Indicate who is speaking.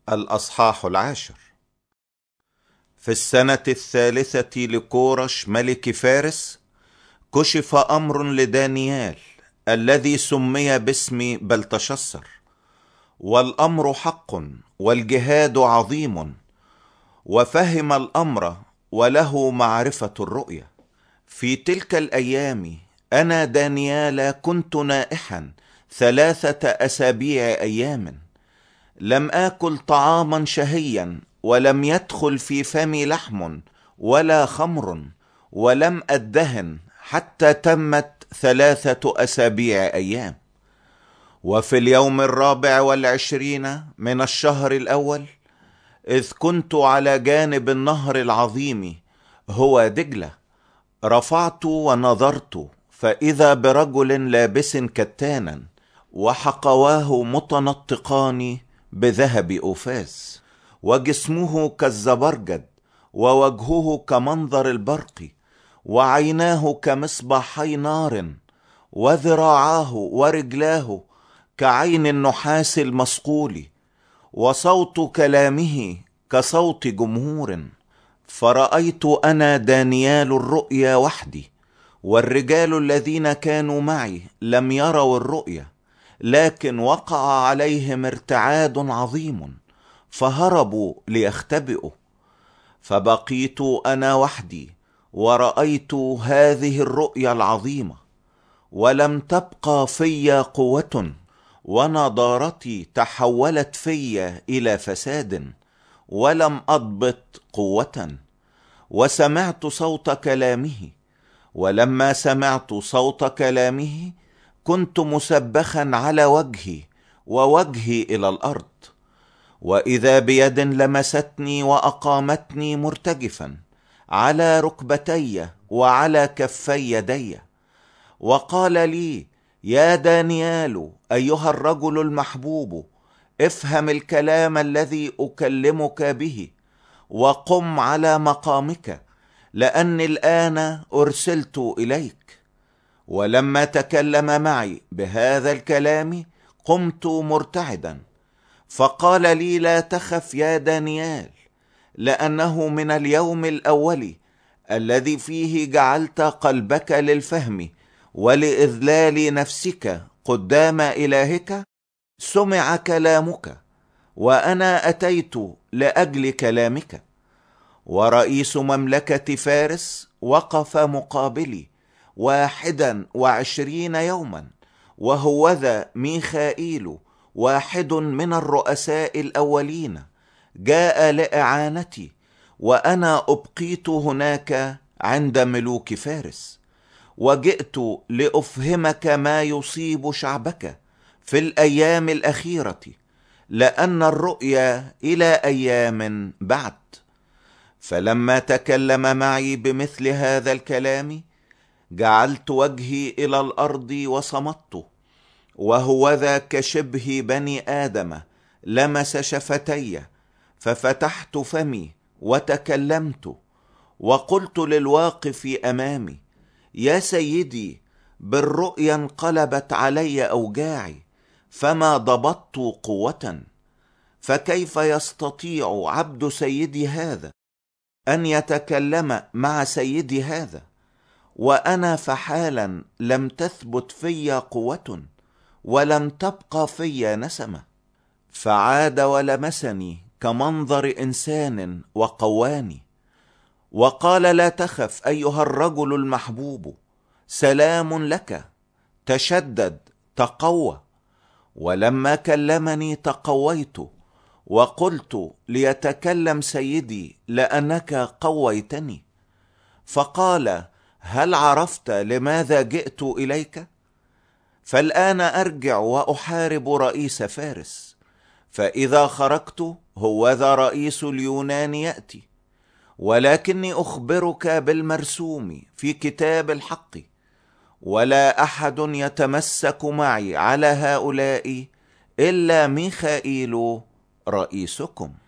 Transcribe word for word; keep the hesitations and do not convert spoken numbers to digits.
Speaker 1: الأصحاح العاشر. في السنة الثالثة لكورش ملك فارس كشف أمر لدانيال الذي سمي باسم بلتشسر، والأمر حق والجهاد عظيم، وفهم الأمر وله معرفة الرؤيا. في تلك الأيام أنا دانيال كنت نائحا ثلاثة أسابيع أيام، لم آكل طعاما شهيا، ولم يدخل في فمي لحم ولا خمر، ولم أدهن حتى تمت ثلاثة أسابيع أيام. وفي اليوم الرابع والعشرين من الشهر الأول، إذ كنت على جانب النهر العظيم هو دجلة، رفعت ونظرت، فإذا برجل لابس كتانا وحقواه متنطقان بذهب أوفاس، وجسمه كالزبرجد، ووجهه كمنظر البرق، وعيناه كمصباحي نار، وذراعاه ورجلاه كعين النحاس المصقول، وصوت كلامه كصوت جمهور. فرأيت أنا دانيال الرؤيا وحدي، والرجال الذين كانوا معي لم يروا الرؤيا، لكن وقع عليهم ارتعاد عظيم، فهربوا ليختبئوا. فبقيت أنا وحدي ورأيت هذه الرؤيا العظيمة، ولم تبقى في قوة، ونضارتي تحولت في إلى فساد، ولم أضبط قوة. وسمعت صوت كلامه، ولما سمعت صوت كلامه كنت مسبخا على وجهي ووجهي إلى الأرض، وإذا بيد لمستني وأقامتني مرتجفا على ركبتي وعلى كفي يدي، وقال لي: يا دانيال أيها الرجل المحبوب، افهم الكلام الذي أكلمك به، وقم على مقامك، لأني الآن أرسلت إليك. ولما تكلم معي بهذا الكلام قمت مرتعدا، فقال لي: لا تخف يا دانيال، لأنه من اليوم الأول الذي فيه جعلت قلبك للفهم ولإذلال نفسك قدام إلهك سمع كلامك، وأنا أتيت لأجل كلامك. ورئيس مملكة فارس وقف مقابلي واحدا وعشرين يوما، وهوذا ميخائيل واحد من الرؤساء الأولين جاء لإعانتي، وأنا أبقيت هناك عند ملوك فارس، وجئت لأفهمك ما يصيب شعبك في الأيام الأخيرة، لأن الرؤيا إلى أيام بعد. فلما تكلم معي بمثل هذا الكلام جعلت وجهي إلى الأرض وصمت، وهوذا كشبه بني آدم لمس شفتي، ففتحت فمي وتكلمت، وقلت للواقف أمامي: يا سيدي، بالرؤيا انقلبت علي أوجاعي، فما ضبطت قوة، فكيف يستطيع عبد سيدي هذا أن يتكلم مع سيدي هذا، وأنا فحالا لم تثبت في قوة، ولم تبقى في نسمة. فعاد ولمسني كمنظر إنسان وقواني، وقال: لا تخف أيها الرجل المحبوب، سلام لك، تشدد، تقوى. ولما كلمني تقويت، وقلت: ليتكلم سيدي لأنك قويتني. فقال: هل عرفت لماذا جئت إليك؟ فالآن أرجع وأحارب رئيس فارس، فإذا خرجت هوذا رئيس اليونان يأتي، ولكني أخبرك بالمرسوم في كتاب الحق، ولا أحد يتمسك معي على هؤلاء إلا ميخائيل رئيسكم.